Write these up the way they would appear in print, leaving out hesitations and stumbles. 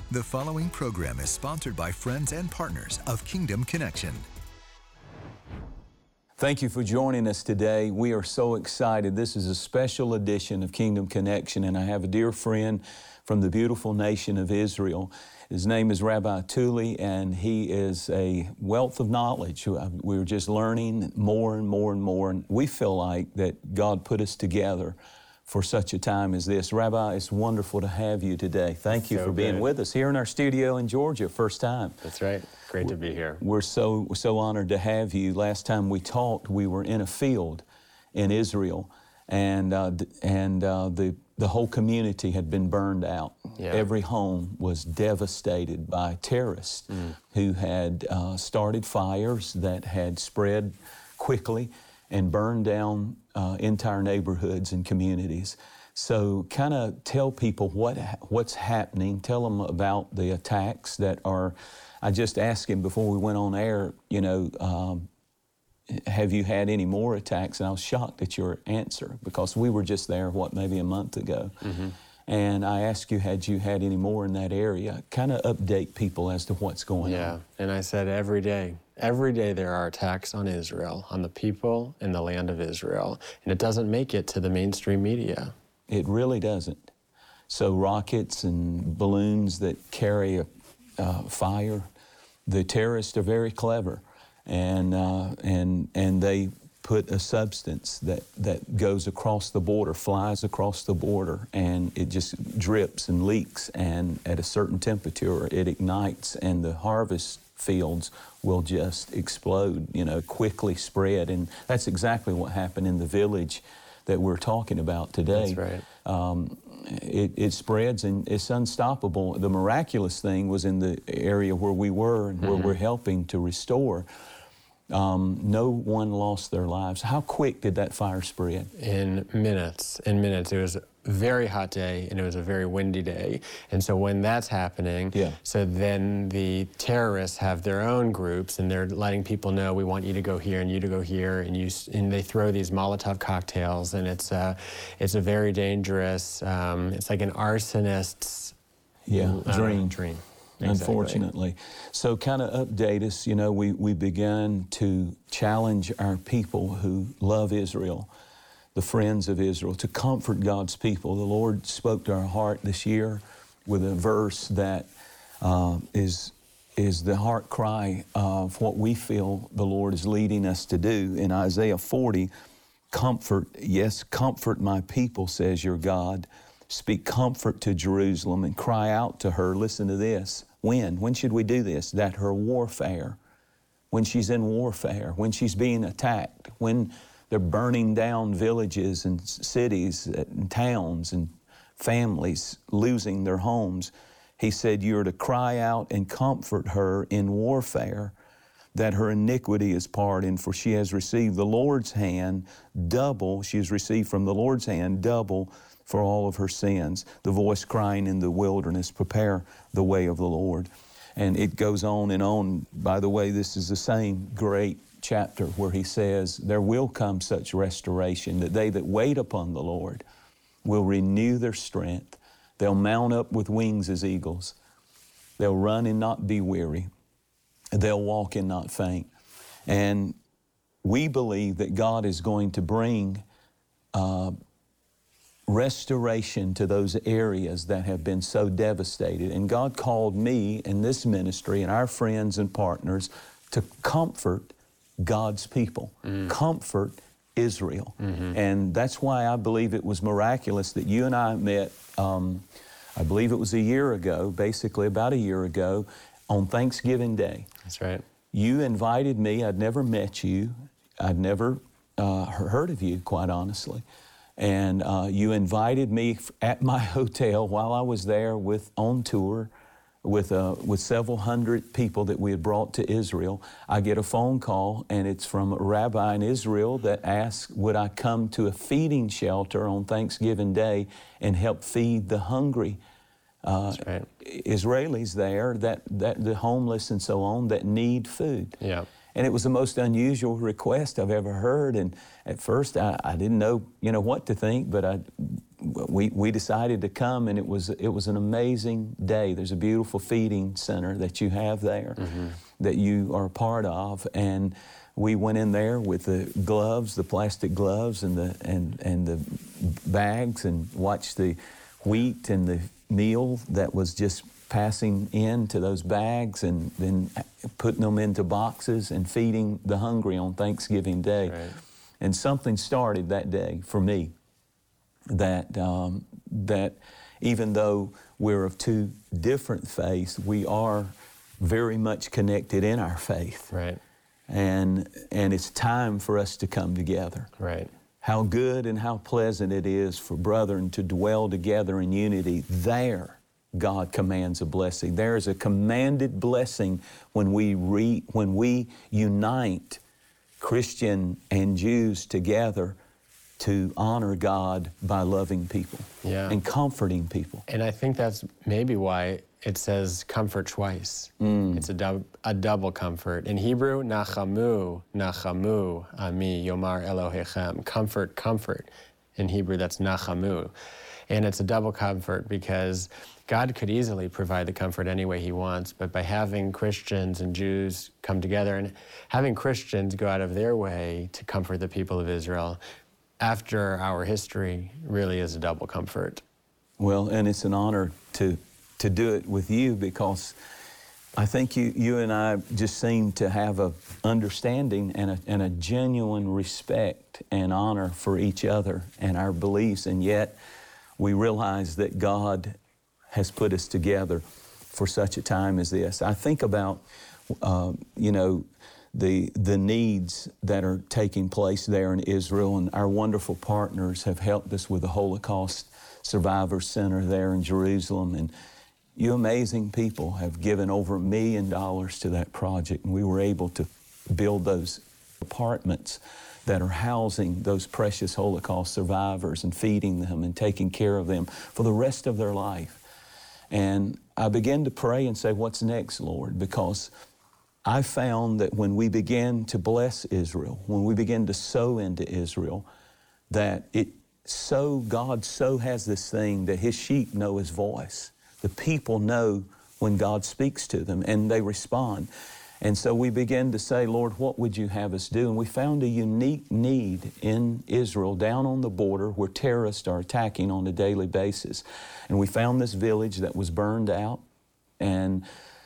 The following program is sponsored by friends and partners of Kingdom Connection. Thank you for joining us today. We are so excited. This is a special edition of Kingdom Connection, and I have a dear friend from the beautiful nation of Israel. His name is Rabbi Tuli, and he is a wealth of knowledge. We're just learning more and more and more, and we feel like that God put us together for such a time as this. Rabbi, it's wonderful to have you today. Thank you for being with us here in our studio in Georgia, first time. That's right. Great to be here. We're so honored to have you. Last time we talked, we were in a field in Israel, and the whole community had been burned out. Yeah. Every home was devastated by terrorists who had started fires that had spread quickly and burned down entire neighborhoods and communities. So kind of tell people what's happening. Tell them about the attacks that are. I just asked him before we went on air, have you had any more attacks? And I was shocked at your answer because we were just there, maybe a month ago. Mm-hmm. And I asked you, had you had any more in that area? Kind of update people as to what's going on. Yeah, and I said every day there are attacks on Israel, on the people in the land of Israel, and it doesn't make it to the mainstream media. It really doesn't. So rockets and balloons that carry fire, the terrorists are very clever, and they put a substance that goes across the border, flies across the border, and it just drips and leaks, and at a certain temperature it ignites, and the harvest fields will just explode, quickly spread. And that's exactly what happened in the village that we're talking about today. That's right. It spreads and it's unstoppable. The miraculous thing was in the area where we were and where we're helping to restore. No one lost their lives. How quick did that fire spread? In minutes. It was a very hot day and it was a very windy day. And so when that's happening, so then the terrorists have their own groups and they're letting people know, we want you to go here and you to go here, and they throw these Molotov cocktails, and it's a very dangerous, it's like an arsonist's dream. Exactly. Unfortunately. So kind of update us, we began to challenge our people who love Israel, the friends of Israel, to comfort God's people. The Lord spoke to our heart this year with a verse that is the heart cry of what we feel the Lord is leading us to do. In Isaiah 40, comfort my people, says your God. Speak comfort to Jerusalem and cry out to her. Listen to this. When should we do this? That her warfare, when she's in warfare, when she's being attacked, when they're burning down villages and cities and towns and families losing their homes, he said, you're to cry out and comfort her in warfare, that her iniquity is pardoned, for she has received the Lord's hand double. She has received from the Lord's hand double for all of her sins. The voice crying in the wilderness, prepare the way of the Lord. And it goes on and on. By the way, this is the same great chapter where he says, there will come such restoration that they that wait upon the Lord will renew their strength. They'll mount up with wings as eagles. They'll run and not be weary. They'll walk and not faint. And we believe that God is going to bring restoration to those areas that have been so devastated. And God called me and this ministry and our friends and partners to comfort God's people, comfort Israel. And that's why I believe it was miraculous that you and I met, I believe it was a year ago, basically about a year ago, on Thanksgiving Day. That's right. You invited me. I'd never met you. I'd never heard of you, quite honestly. And you invited me at my hotel while I was there on tour with several hundred people that we had brought to Israel. I get a phone call, and it's from a rabbi in Israel that asks, would I come to a feeding shelter on Thanksgiving Day and help feed the hungry That's right. Israelis there, that the homeless and so on, that need food. Yeah. And it was the most unusual request I've ever heard. And at first I didn't know, what to think, but we decided to come, and it was an amazing day. There's a beautiful feeding center that you have there that you are a part of, and we went in there with the gloves, the plastic gloves, and the bags, and watched the wheat and the meal that was just passing into those bags, and then putting them into boxes and feeding the hungry on Thanksgiving Day. Right. And something started that day for me that even though we're of two different faiths, we are very much connected in our faith. Right. And it's time for us to come together. Right. How good and how pleasant it is for brethren to dwell together in unity. There, God commands a blessing. There is a commanded blessing when we unite Christian and Jews together to honor God by loving people and comforting people. And I think that's maybe why it says comfort twice. It's a double comfort. In Hebrew, nachamu, nachamu, ami, yomar Elohechem. Comfort, comfort. In Hebrew, that's nachamu. And it's a double comfort because God could easily provide the comfort any way He wants, but by having Christians and Jews come together and having Christians go out of their way to comfort the people of Israel, after our history, really is a double comfort. Well, and it's an honor to do it with you, because I think you and I just seem to have a understanding and a genuine respect and honor for each other and our beliefs, and yet we realize that God has put us together for such a time as this. I think about, the needs that are taking place there in Israel, and our wonderful partners have helped us with the Holocaust Survivor Center there in Jerusalem, and you amazing people have given over $1 million to that project, and we were able to build those apartments that are housing those precious Holocaust survivors and feeding them and taking care of them for the rest of their life. And I began to pray and say, what's next, Lord? Because I found that when we began to bless Israel, when we began to sow into Israel, that God so has this thing that His sheep know His voice. The people know when God speaks to them, and they respond. And so we began to say, Lord, what would you have us do? And we found a unique need in Israel down on the border where terrorists are attacking on a daily basis. And we found this village that was burned out, and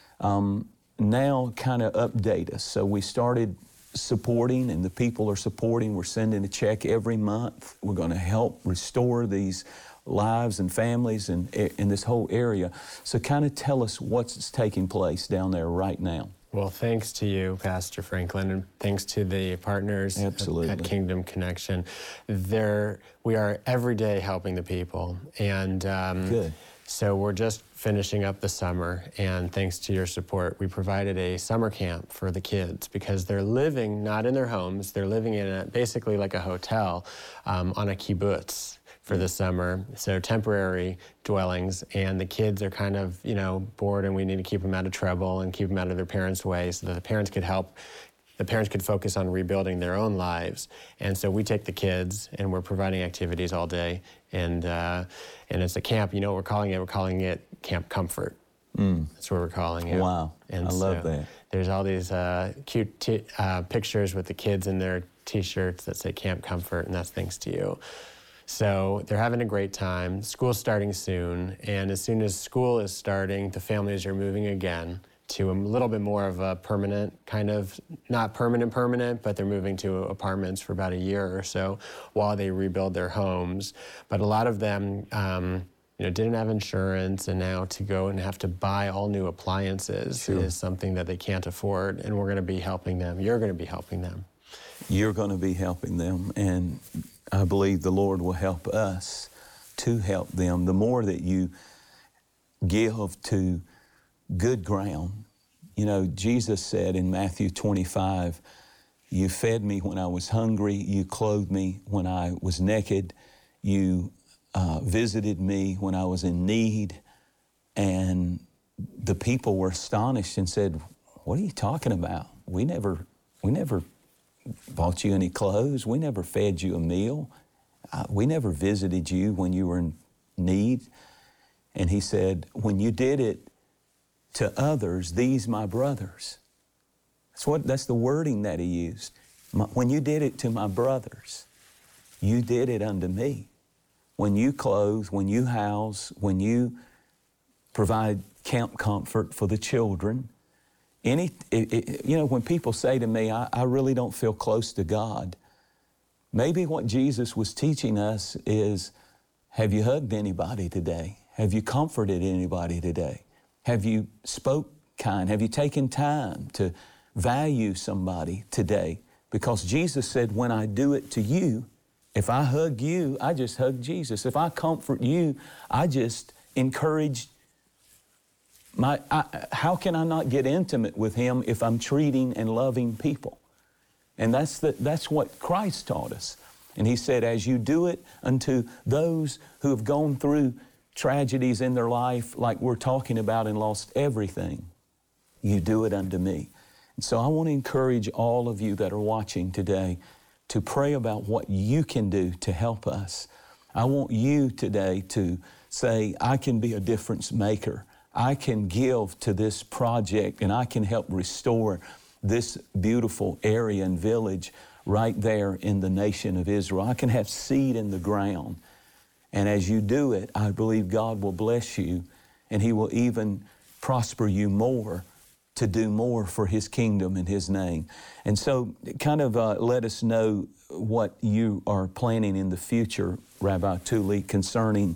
now kind of update us. So we started supporting, and the people are supporting. We're sending a check every month. We're going to help restore these lives and families in this whole area. So kind of tell us what's taking place down there right now. Well, thanks to you, Pastor Franklin, and thanks to the partners at Kingdom Connection. We are every day helping the people. And good. So we're just finishing up the summer, and thanks to your support, we provided a summer camp for the kids because they're living not in their homes, they're living in basically like a hotel on a kibbutz for the summer, so temporary dwellings, and the kids are kind of, bored, and we need to keep them out of trouble and keep them out of their parents' way so that the parents could help. The parents could focus on rebuilding their own lives. And so we take the kids, and we're providing activities all day, and it's a camp. You know what we're calling it? We're calling it Camp Comfort. That's what we're calling it. Wow, and I love that. There's all these cute pictures with the kids in their T-shirts that say Camp Comfort, and that's thanks to you. So they're having a great time. School's starting soon, and as soon as school is starting, the families are moving again to a little bit more of a permanent kind of, not permanent, but they're moving to apartments for about a year or so while they rebuild their homes. But a lot of them didn't have insurance, and now to go and have to buy all new appliances is something that they can't afford, and we're going to be helping them. You're going to be helping them. You're going to be helping them, and I believe the Lord will help us to help them. The more that you give to good ground, Jesus said in Matthew 25, you fed me when I was hungry, you clothed me when I was naked, you visited me when I was in need. And the people were astonished and said, what are you talking about? We never bought you any clothes. We never fed you a meal. we never visited you when you were in need. And he said, when you did it to others, these my brothers. That's the wording that he used. When you did it to my brothers, you did it unto me. When you clothe, when you house, when you provide camp comfort for the children, when people say to me, I really don't feel close to God, maybe what Jesus was teaching us is, have you hugged anybody today? Have you comforted anybody today? Have you spoke kind? Have you taken time to value somebody today? Because Jesus said, when I do it to you, if I hug you, I just hug Jesus. If I comfort you, I just encourage how can I not get intimate with Him if I'm treating and loving people? And that's what Christ taught us. And He said, as you do it unto those who have gone through tragedies in their life like we're talking about and lost everything, you do it unto me. And so I want to encourage all of you that are watching today to pray about what you can do to help us. I want you today to say, I can be a difference maker. I can give to this project and I can help restore this beautiful area and village right there in the nation of Israel. I can have seed in the ground. And as you do it, I believe God will bless you and He will even prosper you more to do more for His kingdom and His name. And so kind of let us know what you are planning in the future, Rabbi Thule, concerning,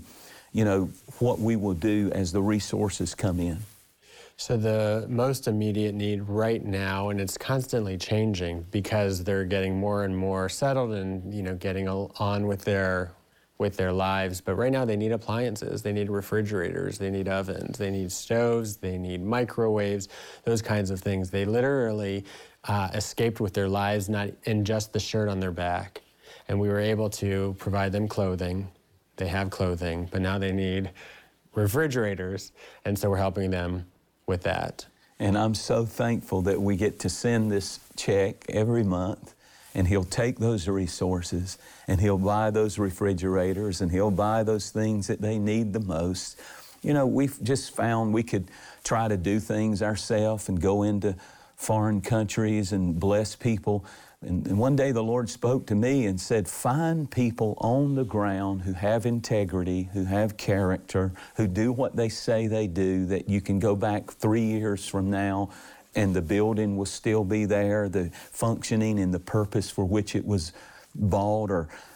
what we will do as the resources come in. So the most immediate need right now, and it's constantly changing because they're getting more and more settled and, getting on with their lives. But right now they need appliances, they need refrigerators, they need ovens, they need stoves, they need microwaves, those kinds of things. They literally escaped with their lives, not in just the shirt on their back. And we were able to provide them clothing. They have clothing, but now they need refrigerators. And so we're helping them with that. And I'm so thankful that we get to send this check every month. And He'll take those resources and He'll buy those refrigerators and He'll buy those things that they need the most. We've just found we could try to do things ourselves and go into foreign countries and bless people. And one day the Lord spoke to me and said, find people on the ground who have integrity, who have character, who do what they say they do, that you can go back 3 years from now and the building will still be there, the functioning and the purpose for which it was bought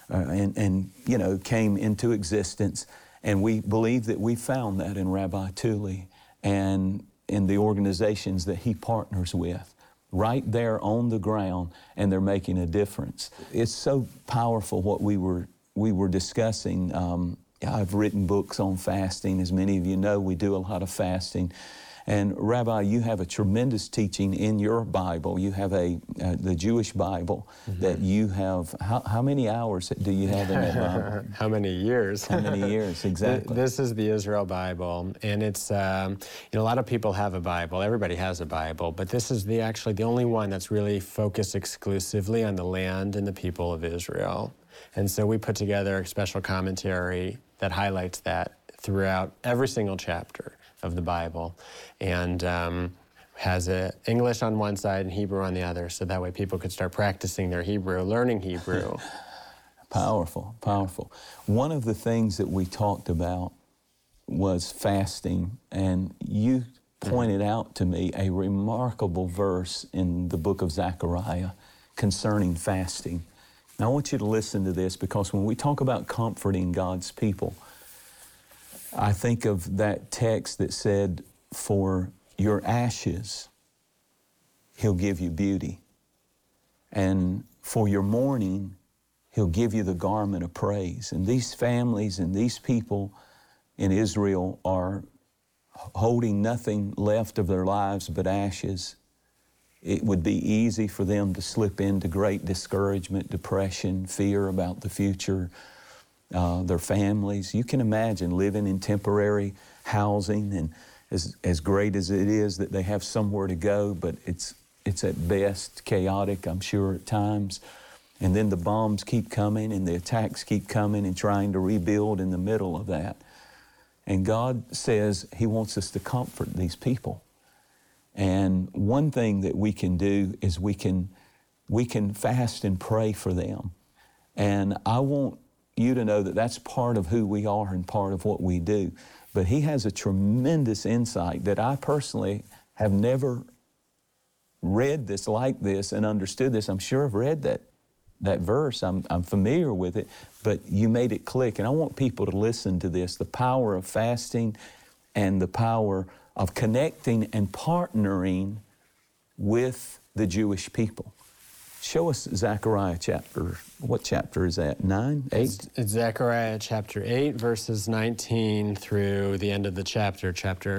came into existence. And we believe that we found that in Rabbi Thule and in the organizations that he partners with, right there on the ground, and they're making a difference. It's so powerful what we were discussing. I've written books on fasting. As many of you know, we do a lot of fasting. And Rabbi, you have a tremendous teaching in your Bible. You have the Jewish Bible that you have. How many hours do you have in that Bible? How many years? How many years, exactly. This is the Israel Bible, and it's, a lot of people have a Bible. Everybody has a Bible, but this is actually the only one that's really focused exclusively on the land and the people of Israel. And so we put together a special commentary that highlights that throughout every single chapter of the Bible, and has English on one side and Hebrew on the other, so that way people could start practicing their Hebrew, learning Hebrew. Powerful, powerful. One of the things that we talked about was fasting, and you pointed out to me a remarkable verse in the book of Zechariah concerning fasting. Now I want you to listen to this, because when we talk about comforting God's people, I think of that text that said, for your ashes, He'll give you beauty. And for your mourning, He'll give you the garment of praise. And these families and these people in Israel are holding nothing left of their lives but ashes. It would be easy for them to slip into great discouragement, depression, fear about the future. Their families. You can imagine living in temporary housing, and as great as it is that they have somewhere to go, but it's at best chaotic, I'm sure, at times. And then the bombs keep coming and the attacks keep coming and trying to rebuild in the middle of that. And God says He wants us to comfort these people. And one thing that we can do is we can fast and pray for them. And I want you to know that that's part of who we are and part of what we do. But He has a tremendous insight that I personally have never read this like this and understood this. I'm sure I've read that verse. I'm familiar with it, but you made it click. And I want people to listen to this, the power of fasting and the power of connecting and partnering with the Jewish people. Show us Zechariah chapter, what chapter is that, 9, 8? It's Zechariah chapter 8, verses 19 through the end of the chapter,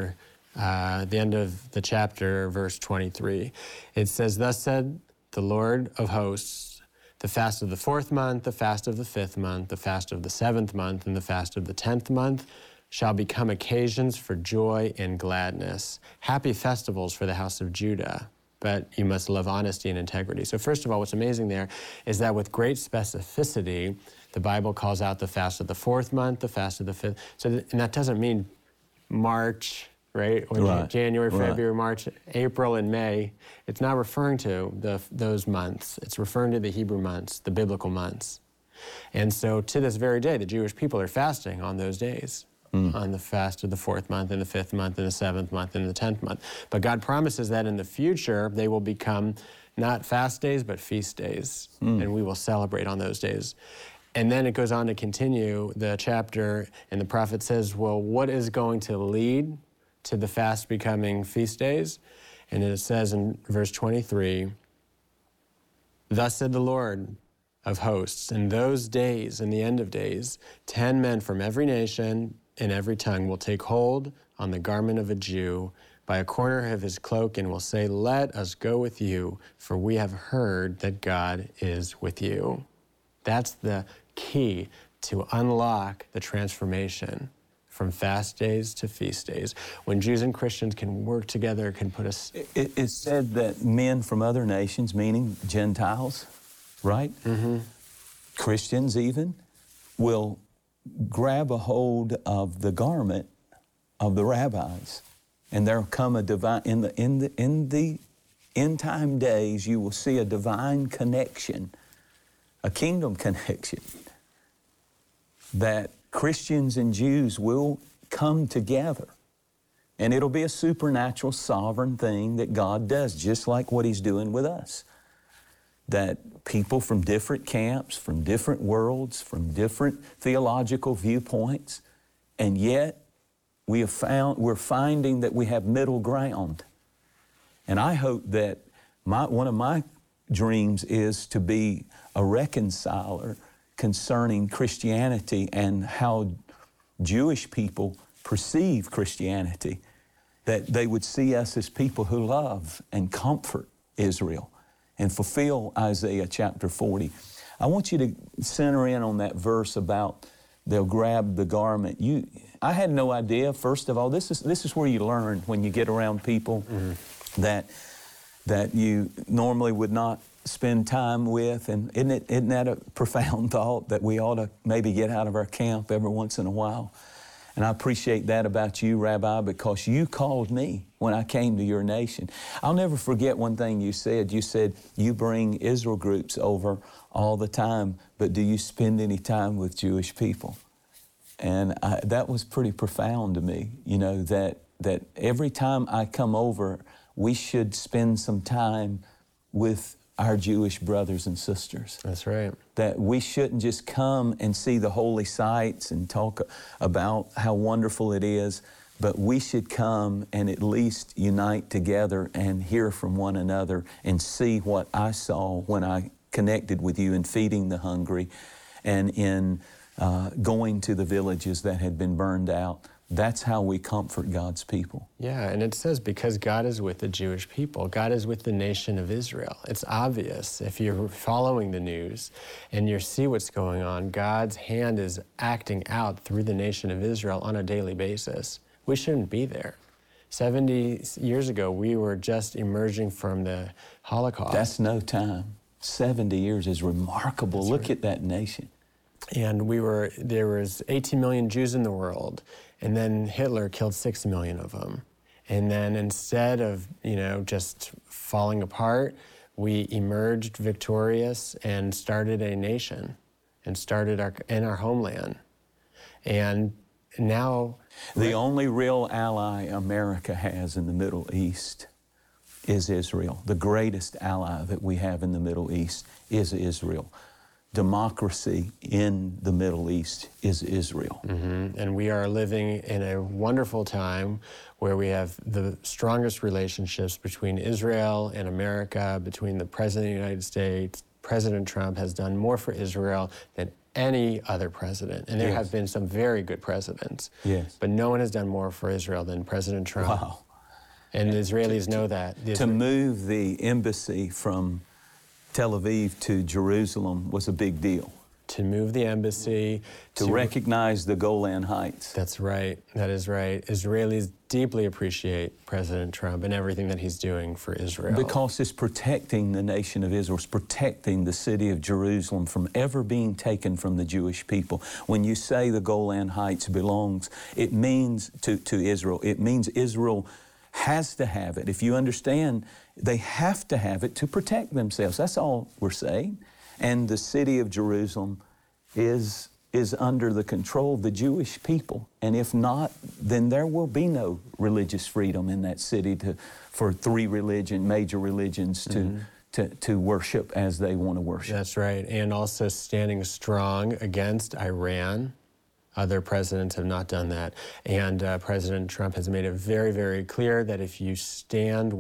the end of the chapter, verse 23. It says, "Thus said the Lord of hosts, the fast of the 4th month, the fast of the 5th month, the fast of the 7th month, and the fast of the 10th month shall become occasions for joy and gladness, happy festivals for the house of Judah. But you must love honesty and integrity." So first of all, what's amazing there is that with great specificity, the Bible calls out the fast of the 4th month, the fast of the 5th. And that doesn't mean March, right? Or January, February, March, April, and May. It's not referring to those months. It's referring to the Hebrew months, the biblical months. And so to this very day, the Jewish people are fasting on those days. On the fast of the 4th month and the 5th month and the 7th month and the 10th month. But God promises that in the future, they will become not fast days, but feast days. And we will celebrate on those days. And then it goes on to continue the chapter, and the prophet says, well, what is going to lead to the fast becoming feast days? And it says in verse 23, "Thus said the Lord of hosts, in those days, in the end of days, 10 men from every nation and every tongue will take hold on the garment of a Jew by a corner of his cloak and will say, 'Let us go with you, for we have heard that God is with you.'" That's the key to unlock the transformation from fast days to feast days. When Jews and Christians can work together, can put us... It's said that men from other nations, meaning Gentiles, right? Christians even, will grab a hold of the garment of the rabbis, and there'll come a divine, in the end time days, you will see a divine connection, a kingdom connection, that Christians and Jews will come together. And it'll be a supernatural, sovereign thing that God does, just like what He's doing with us. That people from different camps, from different worlds, from different theological viewpoints, and yet we're finding that we have middle ground. And I hope that one of my dreams is to be a reconciler concerning Christianity and how Jewish people perceive Christianity, that they would see us as people who love and comfort Israel and fulfill Isaiah chapter 40. I want you to center in on that verse about they'll grab the garment. I had no idea, first of all, this is where you learn when you get around people that you normally would not spend time with. And isn't that a profound thought that we ought to maybe get out of our camp every once in a while? And I appreciate that about you, Rabbi, because you called me when I came to your nation. I'll never forget one thing you said. You said, you bring Israel groups over all the time, but do you spend any time with Jewish people? And that was pretty profound to me, you know, that every time I come over, we should spend some time with our Jewish brothers and sisters. That's right. That we shouldn't just come and see the holy sites and talk about how wonderful it is, but we should come and at least unite together and hear from one another and see what I saw when I connected with you in feeding the hungry and in going to the villages that had been burned out. That's how we comfort God's people. Yeah, and it says because God is with the Jewish people, God is with the nation of Israel. It's obvious if you're following the news and you see what's going on, God's hand is acting out through the nation of Israel on a daily basis. We shouldn't be there. 70 years ago, we were just emerging from the Holocaust. That's no time. 70 years is remarkable. That's Look right. at that nation. And there was 18 million Jews in the world, and then Hitler killed 6 million of them. And then instead of, just falling apart, we emerged victorious and started a nation and started in our homeland. And now... The only real ally America has in the Middle East is Israel. The greatest ally that we have in the Middle East is Israel. Democracy in the Middle East is Israel. Mm-hmm. And we are living in a wonderful time where we have the strongest relationships between Israel and America, between the President of the United States. President Trump has done more for Israel than any other president. And there Yes. have been some very good presidents. Yes. But no one has done more for Israel than President Trump. Wow. And the Israelis know that. To move the embassy from Tel Aviv to Jerusalem was a big deal. To move the embassy. To recognize the Golan Heights. That's right. That is right. Israelis deeply appreciate President Trump and everything that he's doing for Israel. Because it's protecting the nation of Israel. It's protecting the city of Jerusalem from ever being taken from the Jewish people. When you say the Golan Heights belongs, it means to Israel. It means Israel has to have it. If you understand, they have to have it to protect themselves. That's all we're saying. And the city of Jerusalem is under the control of the Jewish people. And if not, then there will be no religious freedom in that city for three major religions to worship as they want to worship. That's right. And also standing strong against Iran. Other presidents have not done that. And President Trump has made it very, very clear that you need to stand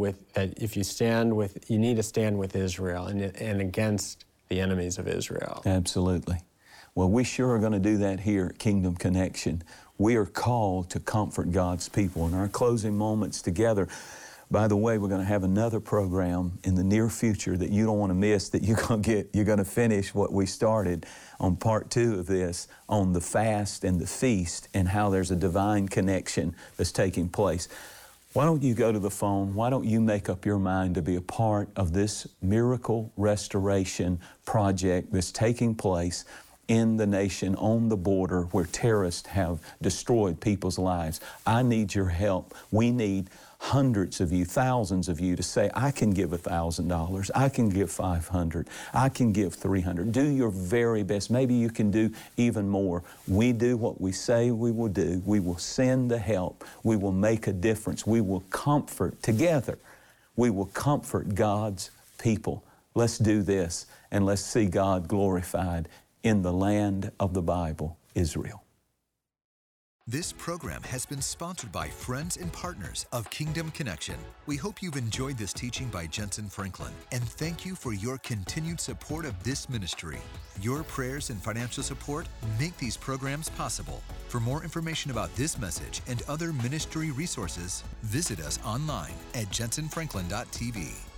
with Israel and against the enemies of Israel. Absolutely. Well, we sure are going to do that here at Kingdom Connection. We are called to comfort God's people. In our closing moments together, by the way, we're going to have another program in the near future that you don't want to miss, that you're going to finish what we started on part 2 of this, on the fast and the feast and how there's a divine connection that's taking place. Why don't you go to the phone? Why don't you make up your mind to be a part of this miracle restoration project that's taking place in the nation, on the border, where terrorists have destroyed people's lives? I need your help. We need hundreds of you, thousands of you to say, I can give $1,000, I can give $500, I can give $300. Do your very best. Maybe you can do even more. We do what we say we will do. We will send the help. We will make a difference. We will comfort together. We will comfort God's people. Let's do this, and let's see God glorified in the land of the Bible, Israel. This program has been sponsored by friends and partners of Kingdom Connection. We hope you've enjoyed this teaching by Jentezen Franklin, and thank you for your continued support of this ministry. Your prayers and financial support make these programs possible. For more information about this message and other ministry resources, visit us online at jentezenfranklin.tv.